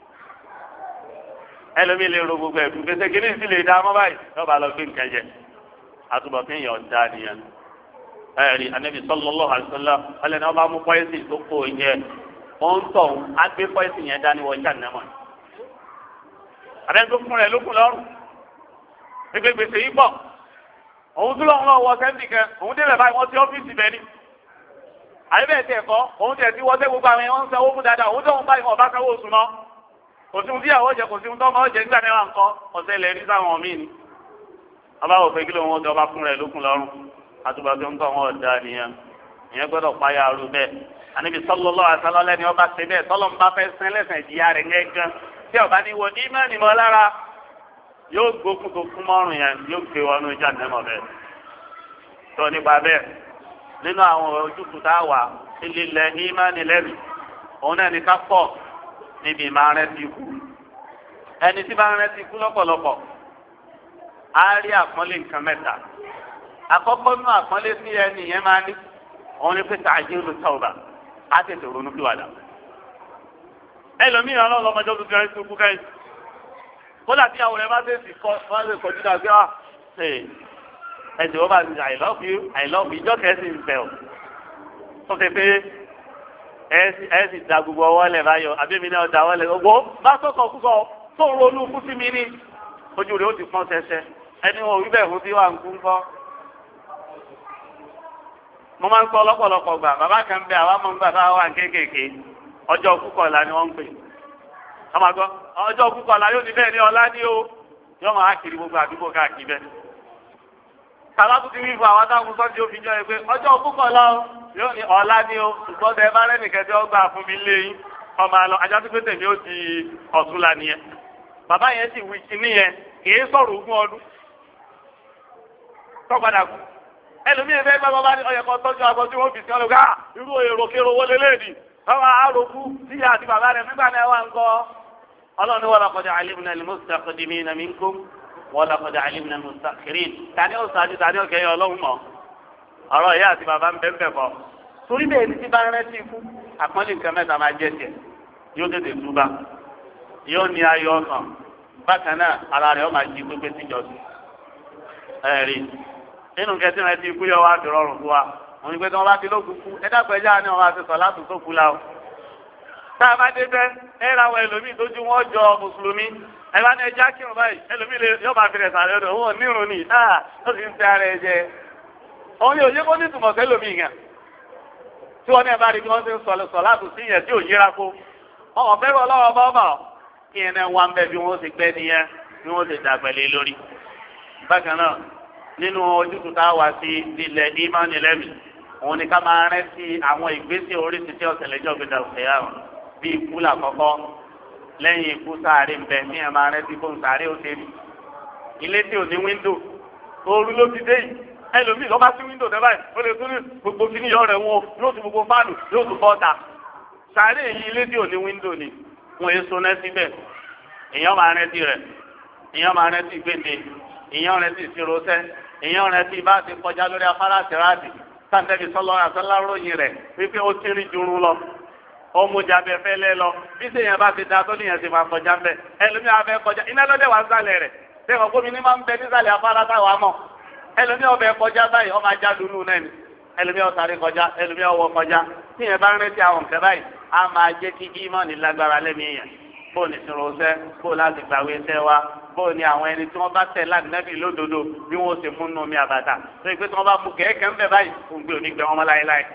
ẹlòmíì lè ro gbogbo ẹ̀dùn gbèsè kí ní sì lè dá mọ́ báyìí lọ́ba lọ gbé nǹkan jẹ àtúbọ̀ fi yàn dá nìyẹn ẹ̀rí Ànábì sallallahu alaihi wasallam ọlẹ́ni ọba mú pọ́ẹ́sì tó kó yẹ wọ́n ń tọ̀ á gbé pọ́ẹ́sì yẹn dání wọ́n jà nẹ́mọ̀ àbẹ́ tó fún rẹ̀ lókun lọ́rùn gbégbé gbèsè yìí pọ̀ òun tó lọ́wọ́ wọ sẹ́ńtì kan òun débẹ̀ báyìí wọ́n ti ọ́fíìsì bẹ́ẹ̀ ni àyẹ̀bẹ̀ tẹ̀ kọ́ òun tẹ̀ sí wọ́sẹ̀ gbogbo àwọn ẹ̀wọ̀n ń sanwó fún dáadáa òun tó ń báyìí wọn ọba sanwó oṣù náà kò sí ohun tí ìyàwó jẹ kò sí ohun tó ọmọ jẹ nígbà mẹ́wàá nǹkan ọ̀sẹ̀ ilẹ̀ rí sáwọn míì ni ọba òfin kí ló wọn jọba fún rẹ̀ lókun lọ́rùn àtùbà tó ń tọ́ wọn ọ̀dà nìyẹn ìyẹn gbọ́dọ̀ páyà arú bẹ́ẹ̀ Ànábì sallallahu alaihi wasallam lẹ́ni ọba ṣe bẹ́ẹ̀ tọ́lọ́ ń bá fẹ́ sẹ́ lẹ́sẹ̀ ìjìyà rẹ̀ gẹ́gẹ́ tí ọba ní wo ìmánì mọ́ lára yóò gbókùn tó kún mọ́rùn yẹn yóò gbé wọnú ìjà nẹ́mọ̀ bẹ́ẹ̀ tó nípa bẹ́ẹ̀ nínú àwọn ojúkù tá a wà lílẹ̀ ìmánì lẹ́nu òun náà ní ká pọ̀ níbi ìmọ̀ rẹ̀ ti kú ẹni tí bá rẹ̀ ti kú lọ́pọ̀lọpọ̀ á rí àpọ́nlé nǹkan mẹ́ta àkọ́kọ́ nínú àpọ́nlé sí ẹni yẹn máa ní òun ní pé ta'jilu tawba á tètè ronú pìwàdà ẹlòmíràn náà lọ́mọdé tó kẹrin tó kú kẹ́yìn kódà tí àwọn ẹ̀ bá tètè kọ́ wọ́n lè kọjú dà sí ọ́ ẹsẹ̀ wọ́n bá ti I love you I love you ìjọ kẹ́sì ń bẹ̀ ọ́ tó ṣe pé ẹ sì da gbogbo ọwọ́ lẹ̀ báyọ̀ àbẹ́mi náà da ọwọ́ lẹ̀ gbogbo bá sọ̀kọ̀ kúkọ̀ tó ń ronú kú sí mi ní ojú rẹ̀ ó ti pọ́n ṣẹṣẹ ẹni wọn ò rí bẹ́ẹ̀ fún tí wà ń kú ń kọ́. mo máa ń sọ lọ́pọ̀lọpọ̀ gbà bàbá kan bẹ àwa mọ̀ nígbà táwa wà kéékèèké ọjọ́ kúkọ̀ọ̀la ni wọ́n ń pè ọmọ àgọ́ ọjọ́ kúkọ̀ọ̀la yóò ní bẹ́ẹ̀ ní ọlá ní o yọ máa kiri gbogbo àdúgbò káàkiri bẹ́ẹ̀ tàbá tó ti wí fún àwọn táwọn sọ́jú òfin jọ ẹ pé ọjọ́ púpọ̀ lọ yóò ní ọ̀la ni o ṣùgbọ́n tẹ bá rẹ́nìkẹ́ tí ó gbà fún mi lé yín ọmọ àlọ́ ajá tó pé tèmi ó di ọ̀túnla nìyẹn bàbá yẹn sì wí sí níyẹn kìí sọ̀rọ̀ ogún ọdún tọ́padà kú ẹlòmíì fẹ́ gbọ́ bá ní ọyẹ̀kọ́ tọ́jú aṣọ tí wọ́n fi sí ọlọ́gá irú èrò kérò owó lélẹ́ẹ̀dì báwa àròkú tíyà àti bàbá rẹ̀ nígbà náà wà ń kọ́ ọlọ́run wọ́n lọ́kọ̀dé alimna al-mustaqdimina minkum wọ́n lọ́kọ̀dé alimna al-mustakhirin tani ó sáájú tani ó kẹ́yìn ọlọ́run mọ̀ ọ̀rọ̀ ìyá àti bàbá ń bẹ́ẹ̀ bẹ́ẹ̀ kọ́ torí bẹ́ẹ̀ ni tí bá rẹ́ sí ikú àpọ́nlé nǹkan mẹ́ta máa jẹ́ tiẹ̀ yóò tètè túbà yóò ní ayọ̀ ọkàn bákan náà ara rẹ̀ ó máa jí pépé síjọ́sìn ẹ̀rí nínú kẹtí rẹ̀ ti ikú yọ wá fi rọrùn fún wa òun ni pé tí wọ́n bá ti lókun kú ẹ dápẹ́jà ni wọ́n bá ti sọ láti tó kú la o tá a bá dé bẹ́ ẹ ra àwọn ẹlòmíì tójú wọn jọ mùsùlùmí ẹ bá ní ẹja kírun báyìí ẹlòmíì lè yọ máa fi rẹ̀ sàrẹ́ ọdún òun ò nírun ni ah ó sì ń tẹ ara ẹ jẹ òun yóò yé kó ní ìtumọ̀ sẹ́lòmíì yẹn tí wọ́n ní ẹ bá rí bí wọ́n ti ń sọ sọ láti sí yẹn tí ò yíra kó ọmọ fẹ́ràn ọlọ́wọ́ bá ọmọ kí ẹ náà wá ń bẹ bí wọ́n ti pẹ́ nìyẹn bí wọ́n ti dàgbẹ̀lẹ̀ lórí. bákan náà nínú ojútùú tá a wá sí ilẹ̀ ìmánì lẹ́mì òun ni ká máa rẹ́ sí àwọn ìgbésẹ̀ oríṣiríṣi ọ̀sẹ̀lẹ̀jọ́ gbẹdà òṣèyà bí ikú làkọ́kọ́ lẹ́yìn ikú sáré ń bẹ ní ẹ̀ máa rẹ́ sí fóun sáré ó tẹ̀lé ilé tí ò ní wíńdò ooru ló ti dé yìí ẹlòmíì lọ́ba sí wíńdò tẹ́ báyìí ó lè tún ní gbogbo kíní yọ rẹ̀ wọn yóò tún gbogbo fáànù yóò tún bọ́ta sáré yìí ilé tí ò ní wíńdò ni wọn yé so náà síbẹ̀ èèyàn máa rẹ́ sí rẹ̀ èèyàn máa rẹ́ sí gbèdé èèyàn rẹ́ sí ìṣirọ́sẹ́ èèyàn rẹ̀ ti bá ti kọjá lórí afárá tìráàtì sáńtẹ́bí sọ́lọ́ àtọ́lá ròyìn rẹ̀ wípé ó ti rí jurun lọ ó mú jabẹ fẹ́lẹ́ lọ bí sèyàn bá ti da tó níyàn ti máa kọjá mbẹ ẹlòmí abẹ kọjá iná lọ́dẹ̀ wà sálẹ̀ rẹ̀ bẹ́ẹ̀ kọ́ gómìnà máa ń bẹ nísàlẹ̀ afárá táwa mọ̀ ẹlòmí ọbẹ̀ kọjá báyìí ọmọ ajá dunu náà ni ẹlòmí ọ̀sàrí kọjá ẹlòmí ọwọ́ kọjá tíyẹn bá ń rántí àwọn nǹkan báyìí á máa jẹ́ kí ímọ̀nì lágbára lẹ́mìí yẹn bóò ní sinrosẹ́ bóò láti gbàwé sẹ́ wa bóò ní àwọn ẹni tí wọ́n bá tẹ̀ láti nẹ́bí lódodo bí wọ́n ṣe fún numi àbàtà tó yẹ pé tí wọ́n bá mú kẹ̀kẹ́ ń bẹ̀ báyìí fún gbé òní gbẹ wọn mọ́ láéláé.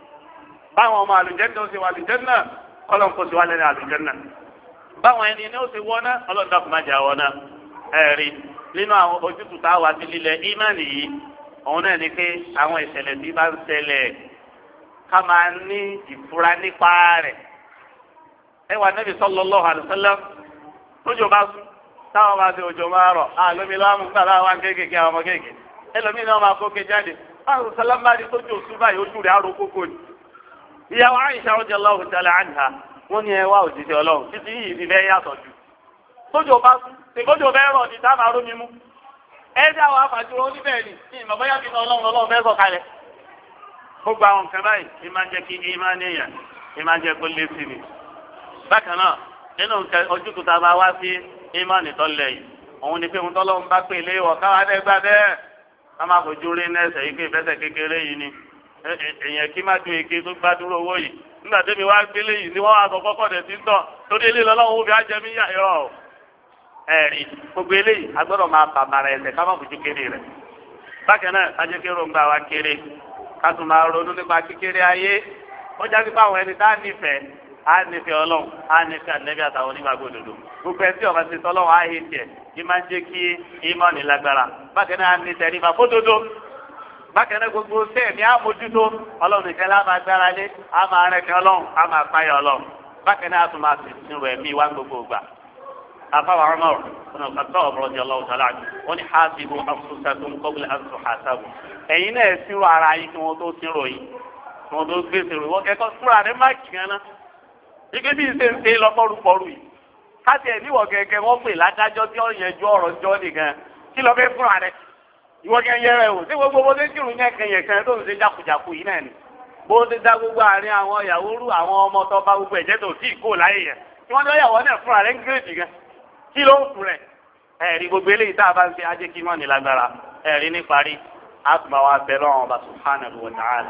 báwọn ọmọ àlùjẹ́nà ó ṣe wà àlùjẹ́nà ọlọ́run kò sí wà lẹ́nu àlùjẹ́nà. báwọn ẹni ní ó ṣe wọ́n náà ọlọ́run dàpọ̀ má jà wọ́n náà. ẹ̀rí nínú àwọn ojútùú tá a wà sí lílẹ̀ ímánì yìí òun náà ni pé àwọn ìṣẹ̀lẹ̀ tí bá ń ṣẹlẹ̀ ká máa ní ìfura nípa rẹ̀. ẹ wà Nábì sallallahu alaihi wasallam tójò bá sùn táwọn máa fi òjò máa rọ̀ àlómi lọ́wọ́ gbàdá wa kéékèèké àwọn ọmọ kéékèèké ẹlòmíì náà máa kókè jáde báwo sálámà rí tójò sùn báyìí ojú rẹ̀ àrò kókó ni. ìyàwó Àìṣà radiyallahu ta'ala anha wọ́n ní ẹ wá òjijì ọlọ́run títí yìí ti fẹ́ yàtọ̀ jù. tójò bá sùn tèkójò bẹ́ẹ̀ rọ̀ ní táwọn aró mímú. ẹ dá wa fàdúró níbẹ̀ ni ní ìmọ̀ bóyá kí ọlọ́run ọlọ́run fẹ́ sọ kalẹ̀. gbogbo àwọn nǹkan báyìí ìmáa jẹ́ kí ìmáa níyàn ìmáa jẹ́ kó lé sí ni. bákan náà nínú ojútùú tá a máa wá sí ìmánì tọ́lẹ̀ yìí òun ni pé òun tọ́lọ́run bá pè lé wọ̀ káwá dẹ́gbà bẹ́ẹ̀ ká má fojú rí nẹ́ẹ̀sẹ̀ yìí pé ìfẹsẹ̀ kékeré yìí ni èèyàn kí má ju eke tó gbádùró owó yìí nígbà tẹ́mi wá gbélé yìí ni wọ́n wá sọ kọ́kọ́ dẹ̀ sí tọ̀ torí ilé lọ́lọ́run ó fi ájẹmí yà yọ ẹ̀rí gbogbo eléyìí agbọ́dọ̀ máa bàbàrà ẹ̀sẹ̀ ká má fojú kéré rẹ̀ bákan náà kájẹ́ kí rògbà wa kéré ká tún máa ronú nípa kékeré ayé ó jáde pé àwọn ẹni tá a nífẹ̀ẹ́ a nífẹ̀ẹ́ ọlọ́run a nífẹ̀ẹ́ ànẹ́bí àtàwọn onígbàgbọ́ òdodo gbogbo ẹtí ọba ti tọ́lọ́run á yé tiẹ̀ kí máa ń jẹ́ kí ìmọ̀ọ́nì lágbára bákan náà ní tẹ̀lé ìfà fódodo bákan náà gbogbo sẹ́ẹ̀ ní àmójútó ọlọ́run nìkan lá máa gbára lé a máa rẹ̀kẹ́ ọlọ́run a máa páyà ọlọ́run bákan náà a tún máa sìn rẹ̀ mí wá gbogbo ìgbà. afáwọn ọmọ ọ̀nà kàtọ́ ọ̀bọ̀rọ̀ di ọlọ́run sọlá wọn ni hasibu anfusakum qabla an tuhasabu ẹ̀yin náà sírò ara yín kí wọ́n tó sírò yín kí wọ́n tó gbé sírò wọ́n kẹ́kọ̀ọ́ fúnra rẹ̀ má kì í ike bí ṣe ń ṣe lọ́pọ̀rùpọ̀rù yìí káṣí ẹ̀ níwọ̀ gẹ́gẹ́ wọ́n pè ládájọ́ tí ó yẹjú ọ̀rọ̀ jọ́ nìkan kí lọ fẹ́ fúnra rẹ̀ ìwọ kẹ́ yẹ rẹ̀ o ṣé gbogbo bó ṣe kírun yẹn kẹyẹ kan tó ń ṣe jákujàku yìí náà ni bó ṣe dá gbogbo àárín àwọn ìyàwó rú àwọn ọmọ tó bá gbogbo ẹ̀jẹ̀ tó tí ì kó láyé yẹn kí wọ́n ní ọ̀yàwó náà fúnra rẹ̀ ń gírèjì gan kí ló ń fún rẹ̀ ẹ̀rí gbogbo eléyìí tá a bá ń ṣe ajé kí wọ́n ní lágbára ẹ̀rí níparí àtùmọ̀ wa bẹ̀ lọ́wọ́ ọba subhanahu wa ta'ala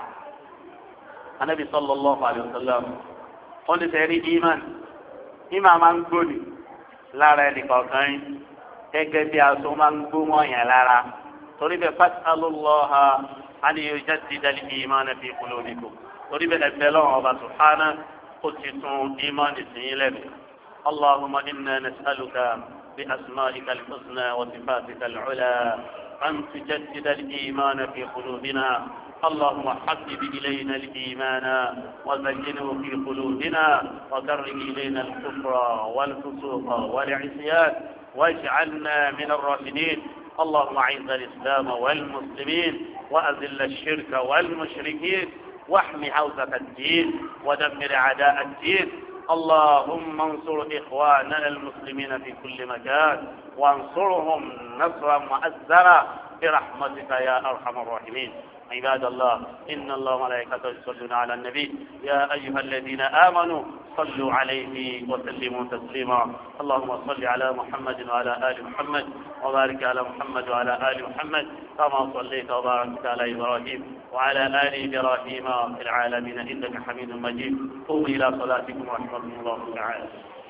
anabi sallallahu alayhi wa sallam wọ́n ti sẹ́rí iman iman máa ń gbóni lára ẹnìkọ̀ọ̀kan yín gẹ́gẹ́ bí aṣọ máa ń gbó mọ́ yẹn lára torí bẹ́ẹ̀ fas'alullaha an yujaddida al-iman fi qulubikum torí bẹ́ẹ̀ ẹgbẹ́ lọ́wọ́ ọba subhana ó ti tún iman ìsìn lẹ́nu allahumma inna nas'aluka bi asma'ika al-husna wa sifatika al-ula أن تجدد الإيمان في قلوبنا. اللهم حبب إلينا الإيمان وزينه في قلوبنا وكره إلينا الكفر والفسوق والعصيان واجعلنا من الراشدين. اللهم أعز الإسلام والمسلمين وأذل الشرك والمشركين واحم حوزة الدين ودمر أعداء الدين. اللهم انصر إخواننا المسلمين في كل مكان وانصرهم نصرا مؤزرا برحمتك يا أرحم الراحمين. عباد الله إن الله وملائكته يصلون على النبي يا أيها الذين آمنوا صلوا عليه وسلموا تسليما. اللهم صل على محمد وعلى آل محمد وبارك على محمد وعلى آل محمد كما صليت وباركت على إبراهيم وعلى آل إبراهيم في العالمين إنك حميد مجيد. قوموا إلى صلاتكم ورحمة الله تعالى.